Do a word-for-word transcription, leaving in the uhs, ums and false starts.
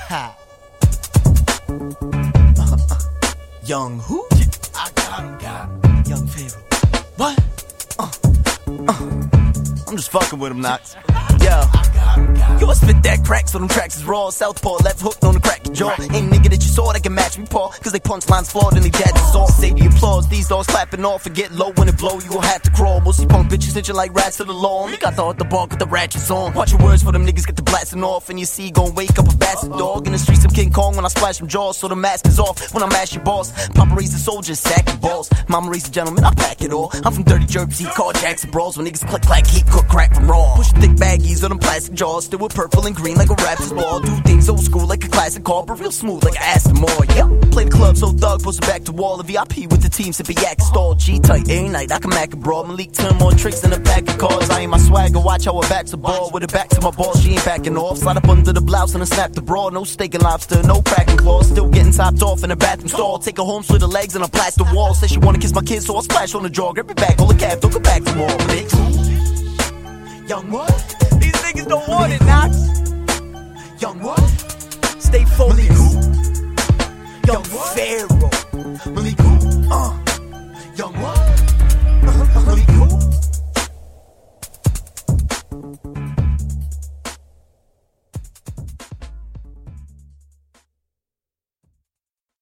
Ha. Young who? I got him, got him. Young Pharaoh. What? Uh, uh. I'm just fucking with him, Knox. Yo. Yo, I spit that crack, so them tracks is raw. Southpaw, left hook on the crack your jaw. Ain't nigga that you saw that can match me, paw. Cause they punchlines flawed and they jazz is all. Say the applause, these dogs clapping off and get low when it blow. You gon' have to crawl. Most these punk bitches snitching like rats to the law. Me got the the ball with the ratchets on. Watch your words for them niggas get the blasting off. And you see gon' wake up a bastard dog. In the streets of King Kong when I splash them jaws. So the mask is off when I mash your boss. Papa raised a soldier, sack your balls. Mama raised a gentleman, I pack it all. I'm from dirty Jersey, call Jackson Brawls. When niggas click clack, heat cook crack from raw. Push thick baggies on them plastic jaws. Still with purple and green like a raptor's ball. Do things old school like a classic car, but real smooth like I asked more. Yeah, play the club so thug, post it back to wall. The V I P with the team, sippy yak stall. G-tight, every night I can mac a brawl. Malik turn more tricks than a pack of cards. I ain't my swagger, watch how I back the ball. With it back to my ball, she ain't backing off. Slide up under the blouse and I snap the bra. No steak and lobster, no cracking claws. Still getting topped off in the bathroom stall. Take her home, split her legs and I plaster wall. Say she wanna kiss my kids, so I splash on the jaw. Grab it back, hold the calf, don't come back for more. Bitch. Young what? These niggas don't want it, Knox. Young what? Stay focused. Young Pharaoh. Malik who? Uh.